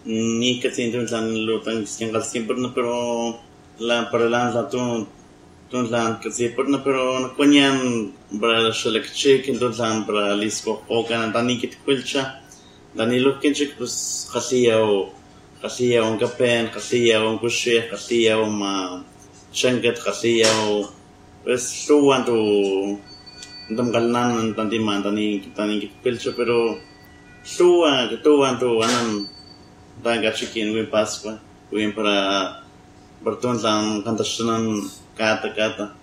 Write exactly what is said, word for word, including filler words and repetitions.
ni que siento en lo tan siempre no pero la para la la tu tu la que siempre no pero no coñan para la selección entonces para lisco o can tani que culcha tani lo que pues hacía o hacía un capen hacía un coche hacía un shanket hacía o pues tú cuando ndam galnan tanti man tani tani que culcha pero tú tú cuando anan Daga chicken we paswa we para bertuan lang kantasan kata kata